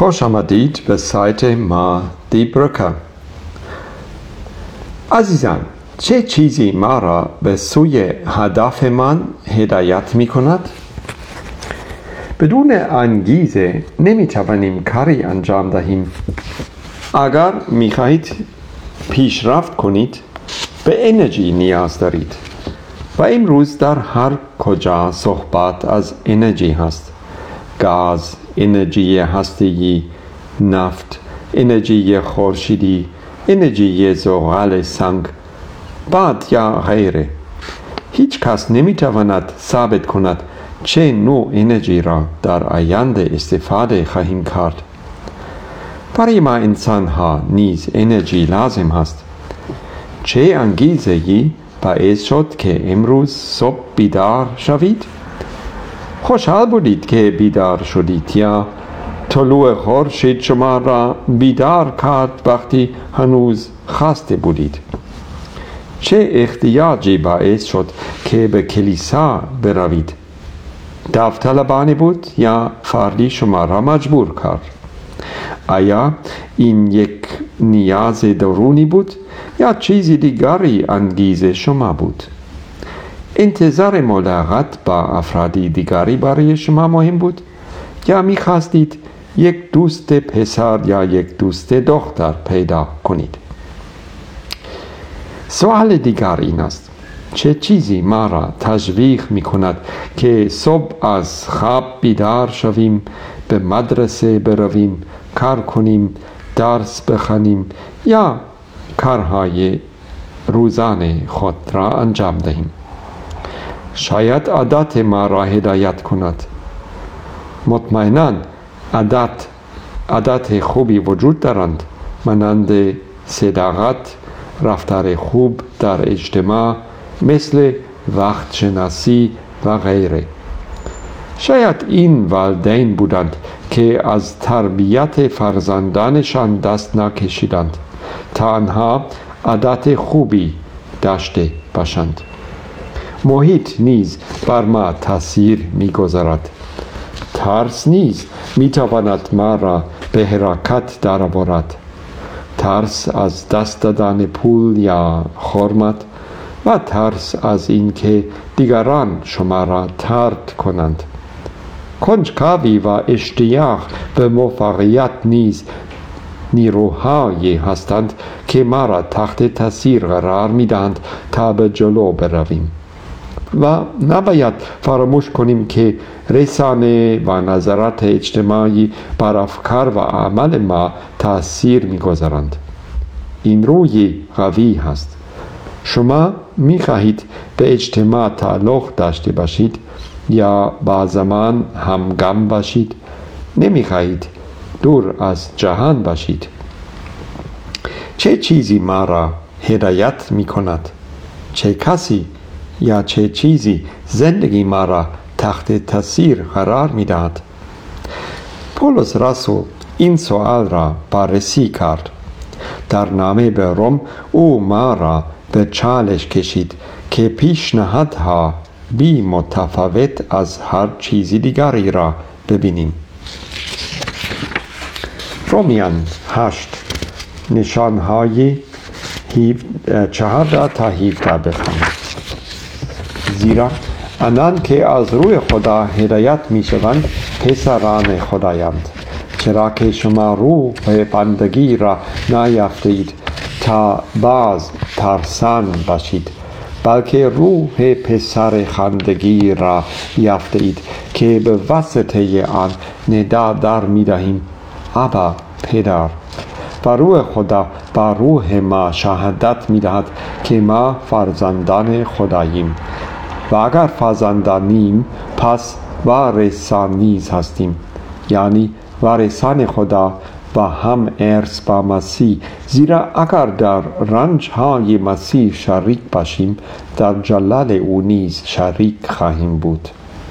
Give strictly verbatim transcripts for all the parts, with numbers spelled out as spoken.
خوش آمدید به سایت ما دی برکه. عزیزان، چه چیزی ما را به سوی هدفمان هدایت می کند؟ بدون انگیزه نمی توانیم کاری انجام دهیم. اگر می خواهید پیشرفت کنید به انرژی نیاز دارید و امروز در هر کجا صحبت از انرژی هست. گاز، انرژی هسته‌ای، نفت، انرژی خورشیدی، انرژی زغال سنگ، باد یا غیره. هیچ کس نمی تواند ثابت کند چه نوع انرژی را در آینده استفاده خواهیم کرد. برای ما انسان ها نیز انرژی لازم هست. چه انگیزه‌ای باعث شد که امروز صبح بیدار شوید؟ خوشحال بودید که بیدار شدید یا طلوع خورشید شما را بیدار کرد وقتی هنوز خسته بودید؟ چه احتیاجی باعث شد که به کلیسا بروید؟ داوطلبانه بود یا فردی شما را مجبور کرد؟ آیا این یک نیاز درونی بود یا چیزی دیگری انگیزه شما بود؟ انتظار ملاقات با افرادی دیگری برای شما مهم بود یا می‌خواستید یک دوست پسر یا یک دوست دختر پیدا کنید؟ سوال دیگر این است: چه چیزی ما را تشویق می کند که صبح از خواب بیدار شویم، به مدرسه برویم، کار کنیم، درس بخوانیم یا کارهای روزانه خود را انجام دهیم؟ شاید عادت ما را هدایت کند. مطمئناً عادت عادت خوبی وجود دارند، مانند صداقت، رفتار خوب در اجتماع، مثل وقت شناسی و غیره. شاید این والدین بودند که از تربیت فرزندانشان دست نکشیدند تا آنها عادت خوبی داشته باشند. محیط نیز بر ما تاثیر می‌گذارد. ترس نیز می‌تواند ما را به حرکت درآورد. ترس از دست دادن پول یا حرمت و ترس از اینکه دیگران شما را طرد کنند. کنجکاوی و اشتیاق به موفقیت نیز نیروهایی هستند که ما را تحت تاثیر قرار می‌دهند تا به جلو برویم. و نباید فراموش کنیم که رسانه و نظرات اجتماعی بر افکار و عمل ما تأثیر می‌گذارند. این روی قوی هست. شما می‌خواهید به اجتماع تعلق داشته باشید یا با زمان همگام باشید؟ نمی‌خواهید دور از جهان باشید؟ چه چیزی ما را هدایت می‌کند؟ چه کسی یا چه چیزی زندگی ما را تحت تاثیر قرار می‌دهد؟ پولس رسول این سوال را بررسی کرد. در نامه به روم او ما را به چالش کشید که پیشنهادها بی متفاوت از هر چیزی دیگری را ببینیم. رومیان هشت نشانهای چهارده تا هفده بخوانید. زیرا آنان که از روی خدا هدایت می شوند پسران خدایند. چرا که شما روح بندگی را نیافتید تا باز ترسان باشید، بلکه روح پسر خواندگی را یافته اید که به واسطه آن ندا در می دهیم: ابا پدر. و روح خدا با روح ما شهادت می دهد که ما فرزندان خداییم. و اگر فرزندانیم پس وارثان نیز هستیم، یعنی وارثان خدا و هم ارث با مسیح، زیرا اگر در رنج‌های مسیح شریک باشیم در جلال او نیز شریک خواهیم بود.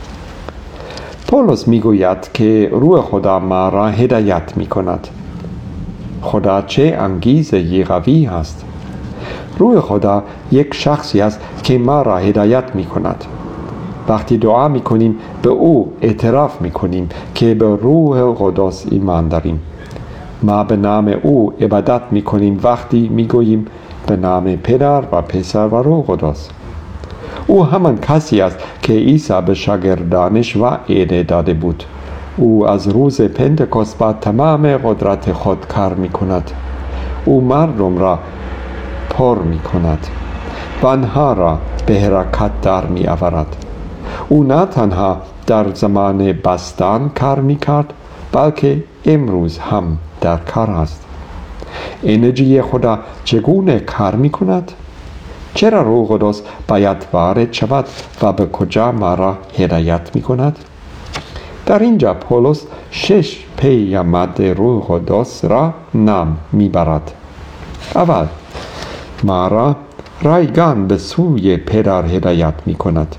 پولس میگوید که روح خدا ما را هدایت می کند. خدا چه انگیزه‌ای قوی است! روح خدا یک شخصی است که ما را هدایت می کند. وقتی دعا میکنیم به او اعتراف میکنیم که به روح قدس ایمان داریم. ما به نام او عبادت میکنیم وقتی میگوییم به نام پدر و پسر و روح قدس. او همان کسی است که عیسی به شاگردانش وعده داده بود. او از روز پنتکوست با تمام قدرت خود کار میکند. او مردم را پر میکند و آنها را به حرکت در می آورد. او نه تنها در زمان باستان کار می کرد بلکه امروز هم در کار است. انرژی خدا چگونه کار می کند؟ چرا روح قدس باید وارد شود و به کجا ما را هدایت می کند؟ در اینجا پولس شش پیامد روح قدس را نام می برد. اول، ما را رایگان به سوی پدر هدایت می کند.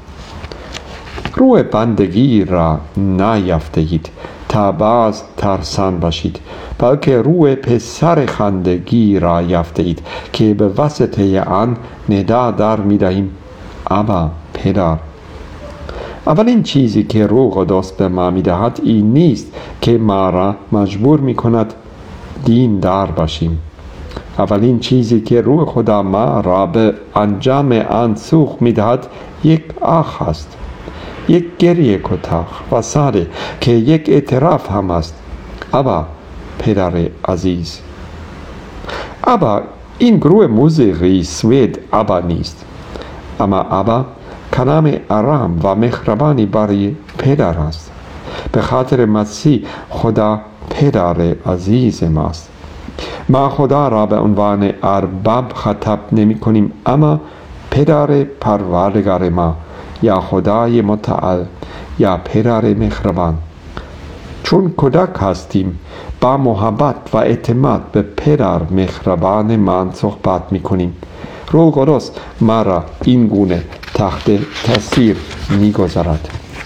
روح بندگی را نیافته‌اید تا باز ترسان باشید، بلکه روح پسر خواندگی را یافته‌اید که به واسطه آن ندا در می دهیم ابا پدر. اولین چیزی که روح قدس به ما می دهد این نیست که ما را مجبور می کند دین دار باشیم. اولین چیزی که روح خدا ما را به انجام آن سوق می دهد یک آه است، یک گریه کوتاه و ساده که یک اعتراف هم است. ابا پدر عزیز. ابا این گروه موسیقی سوئد ابا نیست، اما ابا کلام آرام و مهربانی برای پدر است. به خاطر مسیح خدا پدر عزیز ماست. ما خدا را به عنوان ارباب خطاب نمی کنیم، اما پدر پروردگار ما یا خدای متعال یا پدر مهربان. چون کودک هستیم با محبت و اعتماد به پدر مهربان من صحبت می کنیم. روح قدس ما را این گونه تحت تاثیر می گذارد.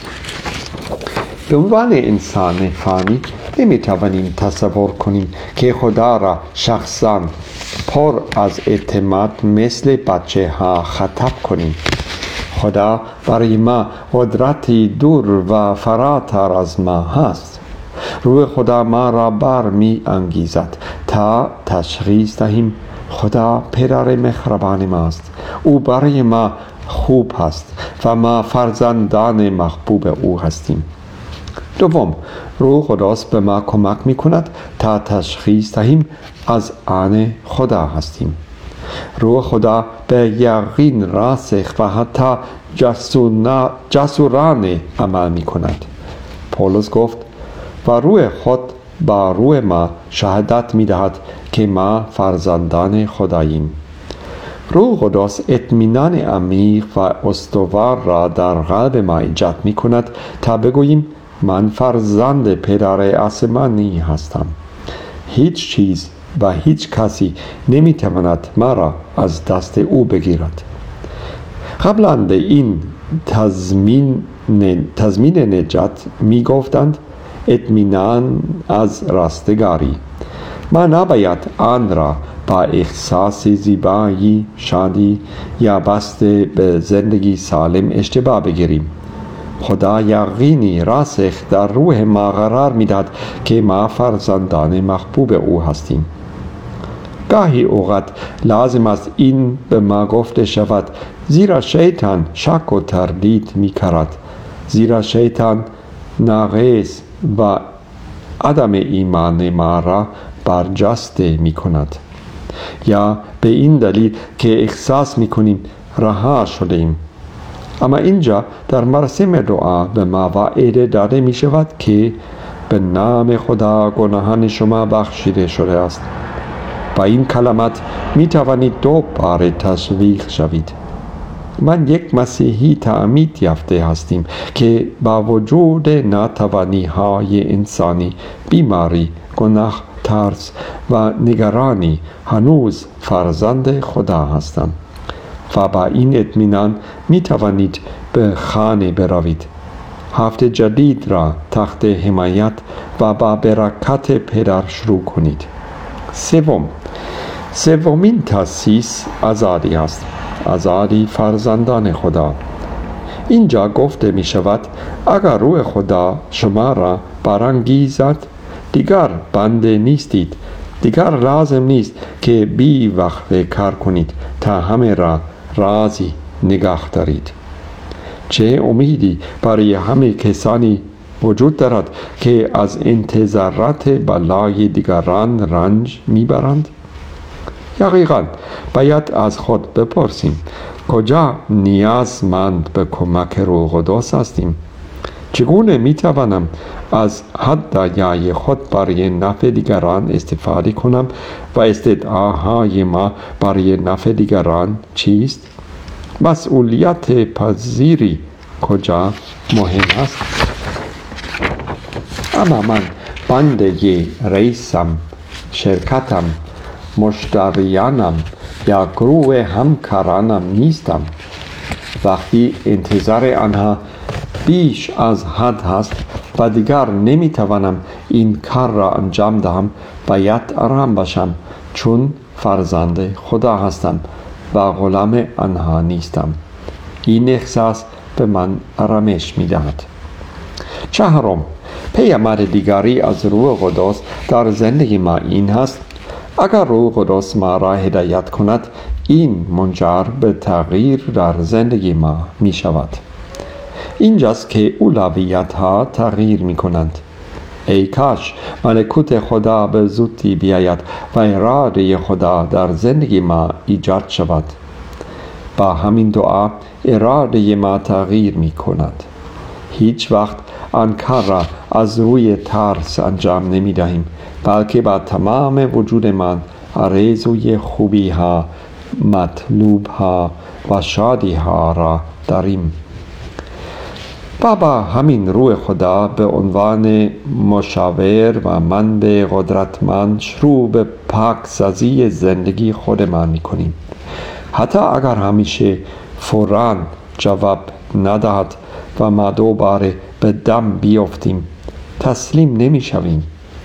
به عنوان انسان فانی نمی توانیم تصور کنیم که خدا را شخصاً پر از اعتماد مثل بچه ها خطاب کنیم. خدا برای ما قدرتی دور و فراتر از ما هست. روح خدا ما را برمی انگیزد تا تشخیص دهیم خدا پدر مهربان ماست. او برای ما خوب است و ما فرزندان محبوب او هستیم. دوم، روح قدس به ما کمک می کند تا تشخیص دهیم از آن خدا هستیم. روح خدا به یقین راسخ و حتی جسورانه عمل می کند. پولس گفت و روح خود با روح ما شهادت می دهد که ما فرزندان خداییم. روح قدس اطمینان عمیق و استوار را در قلب ما ایجاد می کند تا بگوییم من فرزند پدر آسمانی هستم. هیچ چیز و هیچ کسی نمی تواند ما را از دست او بگیرد. قبلا به این تضمین تضمین نجات می گفتند اطمینان از رستگاری. ما نباید آن را با احساس زیبایی، شادی یا بسته به زندگی سالم اشتباه بگیریم. خدا یقینی راسخ در روح ما قرار میداد که ما فرزندان محبوب او هستیم. گاهی اوقات لازم است این به ما گفته شود، زیرا شیطان شک و تردید می کرد، زیرا شیطان ناقص و عدم ایمان ما را برجسته می کند، یا به این دلیل که احساس می کنیم رها شدیم. اما اینجا در مراسم دعا به ما وعده داده می شود که به نام خدا گناهان شما بخشیده شده است. با این کلمات می توانید دو بار تشویق شوید. من یک مسیحی تعمید یافته هستیم که با وجود ناتوانی های انسانی، بیماری، گناه، ترس و نگرانی هنوز فرزند خدا هستم و با این اطمینان می توانید به خانه بروید. هفته جدید را تحت حمایت و با برکت پدر شروع کنید. سوم، سومین تاسیس آزادی است. آزادی فرزندان خدا. اینجا گفته می شود اگر روح خدا شما را برانگیزد دیگر بنده نیستید، دیگر لازم نیست که بی وقفه کار کنید تا همه را راضی نگاه دارید. چه امیدی برای همه کسانی وجود دارد که از انتظارات بالای دیگران رنج میبرند؟ یقیقاً باید از خود بپرسیم کجا نیازمند به کمک روح القدس هستیم؟ چگونه میتوانم از هدایای خود برای نفع دیگران استفاده کنم و استدعاهای ما برای نفع دیگران چیست؟ مسئولیت پذیری کجا مهم است؟ اما من بنده رئیسم، شرکتم، مشتریانم یا گروه همکارانم نیستم. وقتی انتظار آنها بیش از حد هست و دیگر نمیتوانم این کار را انجام دهم، باید آرام باشم، چون فرزند خدا هستم و غلام آنها نیستم. این احساس به من آرامش میدهد. چهارم، پیامد دیگری از روح القدس در زندگی ما این هست: اگر روح القدس ما را هدایت کند، این منجر به تغییر در زندگی ما می شود. اینجاست که اولویت ها تغییر می کنند. ای کاش ملکوت خدا به زودی بیاید و اراده خدا در زندگی ما ایجاد شود. با همین دعا اراده ما تغییر می کند. هیچ وقت آن کار را از روی ترس انجام نمی دهیم، بلکه با تمام وجود من آرزوی خوبی ها، مطلوب ها و شادی ها را داریم. بابا همین روح خدا به عنوان مشاور و منبع قدرتمند شروع به پاکسازی زندگی خودمان می کنیم. حتی اگر همیشه فوراً جواب ندهد و ما دوباره به دم بیفتیم، تسلیم نمی شویم.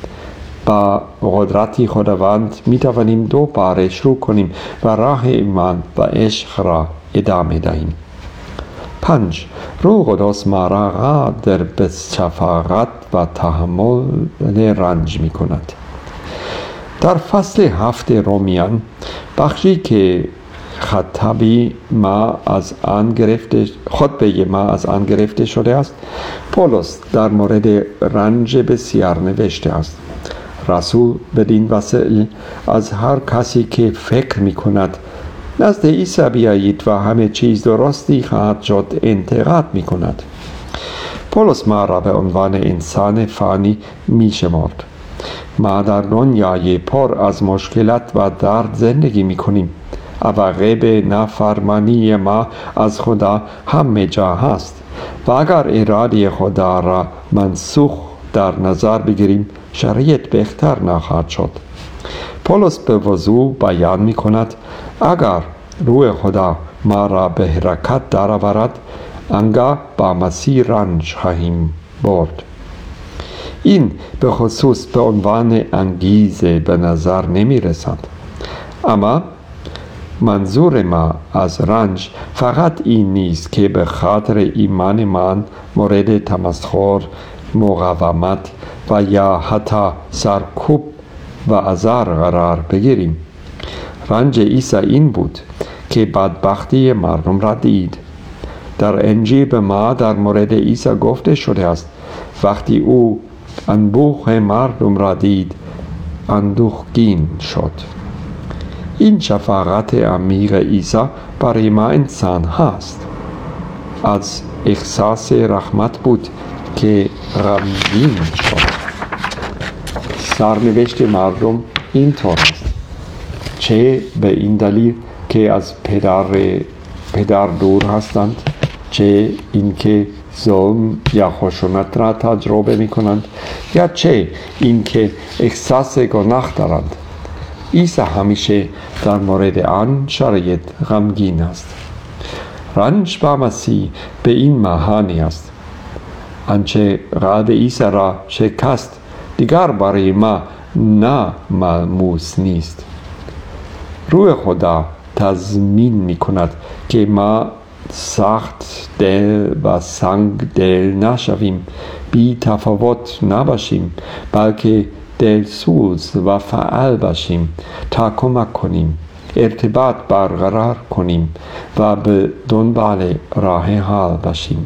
با قدرتی خداوند می توانیم دوباره شروع کنیم و راه ایمان و عشق را ادامه دهیم. پنج، روح القدس ما را قادر به شفقت و تحمل رنج می کند. در فصل هفت رومیان، بخشی که خطابی ما از آن گرفته خطبه ما از آن گرفته شده است، پولس در مورد رنج بسیار نوشته است. رسول بدین وسیله از هر کسی که فکر می کند نزد عیسی بیایید و همه چیز درستی خواهد شد انتقاد می کند. پولس ما را به عنوان انسان فانی می شمرد. ما در دنیای پر از مشکلات و درد زندگی می کنیم. عواقب نافرمانی ما از خدا همه جا هست و اگر اراده خدا را منسوخ در نظر بگیریم، شرایط بهتر نخواهد شد. پولس به وضوح بیان می کند اگر روح خدا ما را به حرکت درآورد، آنگاه با مسیح رنج خواهیم برد. این به خصوص به عنوان انگیزه به نظر نمی رسد، اما منظور ما از رنج فقط این نیست که به خاطر ایمانمان مورد تمسخر، مقاومت و یا حتی سرکوب و آزار قرار بگیریم. رنج عیسی این بود که بدبختی مردم را دید. در انجیل به ما در مورد عیسی گفته شده است وقتی او انبوه مردم را دید، اندوهگین شد. این شفقت عمیق عیسی برای ما انسان هست. از احساس رحمت بود که غمگین شد. سرنوشت مردم اینطور است: چه به این دلیل که از پدر پدر دور هستند، چه اینکه ظلم یا خشونت را تجربه می کنند، یا چه اینکه احساس گناه دارند. عیسی همیشه در مورد آن شرایط غمگین است. رنج با مسیح به این معانی است: آنچه قلب عیسی را شکست دیگر برای ما ناملموس نیست. روح خدا تضمین می کند که ما سخت دل و سنگ دل نشویم، بی تفاوت نباشیم، بلکه دلسوز و فعال باشیم تا کمک کنیم، ارتباط برقرار کنیم و به دنبال راه حل باشیم.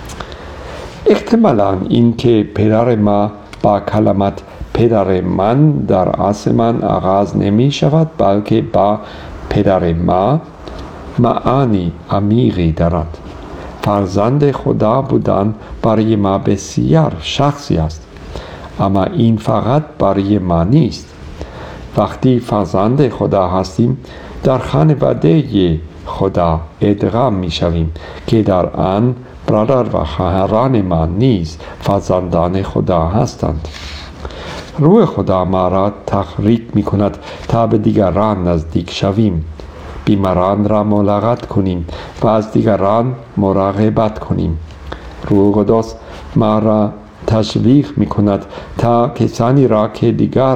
احتمالاً این که پدر ما با کلمات پدر من در آسمان آغاز نمی شود، بلکه با پدر ما معانی عمیقی دارد. فرزند خدا بودن برای ما بسیار شخصی است، اما این فقط برای ما نیست. وقتی فرزند خدا هستیم، در خانواده خدا ادغام می شویم که در آن برادر و خواهران ما نیز فرزندان خدا هستند. روح خدا ما را تحریک می کند تا به دیگران نزدیک شویم، بیماران را ملاقات کنیم و از دیگران مراقبت کنیم. روح قدس ما را تشویق می کند تا کسانی را که دیگر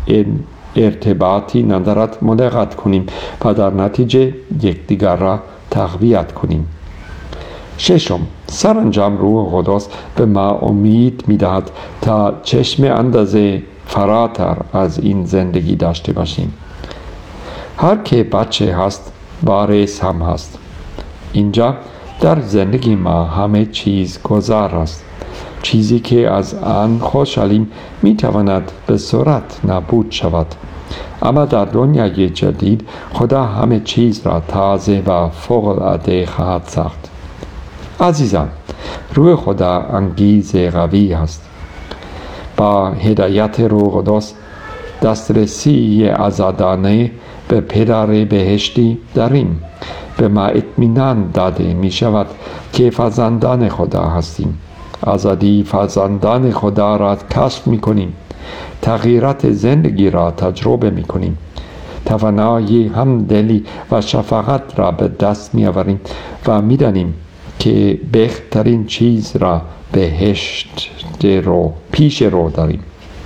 ارتباطی ندارد ملاقات کنیم و در نتیجه یکدیگر را تقویت کنیم. ششم، سرانجام روح قدس به ما امید می دهد تا چشم اندازه فراتر از این زندگی داشته باشیم. هر که بچه هست وارث هم هست. اینجا در زندگی ما همه چیز گذار است. چیزی که از آن خوشحالیم می تواند به سرعت نابود شود، اما در دنیای جدید خدا همه چیز را تازه و فوق العاده خواهد ساخت. عزیزان، روح خدا انگیزه قوی است. با هدایت روح قدس دسترسی آزادانه به پدر بهشتی داریم. به ما اطمینان داده می شود که فرزندان خدا هستیم. آزادی فرزندان خدا را کشف می کنیم. تغییرات زندگی را تجربه می کنیم. توانایی همدلی و شفقت را به دست می آوریم و می دانیم که بهترین چیز را بهشت رو پیش رو داریم.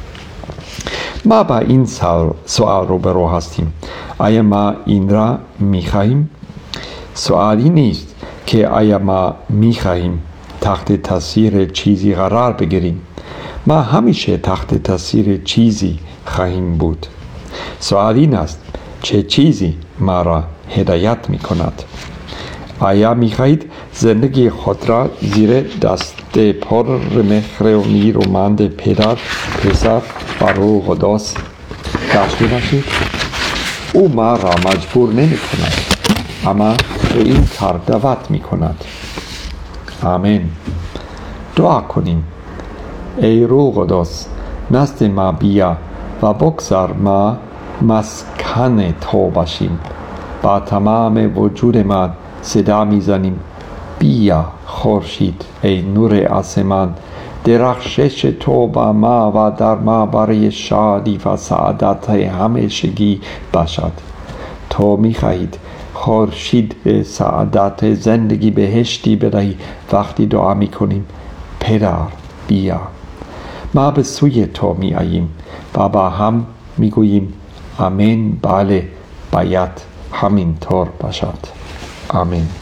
ما با این سوال روبرو هستیم: آیا ما این را می خواهیم؟ سوالی نیست که آیا ما می خواهیم تحت تاثیر چیزی قرار بگیریم. ما همیشه تحت تاثیر چیزی خواهیم بود. سوال این است: چه چیزی ما را هدایت می کند؟ آیا می خواهید زندگی خود را زیر دست پر مهر و نیرومند پدر، پسر و روح قدس داشته باشید؟ او ما را مجبور نمی کند، اما به این کار دعوت می کند. آمین. دعا کنیم. ای روح قدس، نزد ما بیا و بگذار ما مسکن تو باشیم. با تمام وجود ما صدا میزنیم: بیا خورشید، ای نور آسمان، درخشش تو با ما و در ما برای شادی و سعادت همیشگی باشد. تو میخواهید خورشید به سعادت زندگی بهشتی بدهی. وقتی دعا میکنیم: پدر بیا، ما به سوی تو می آییم و با هم می گوییم: آمین. بله، باید همین طور باشد. آمین.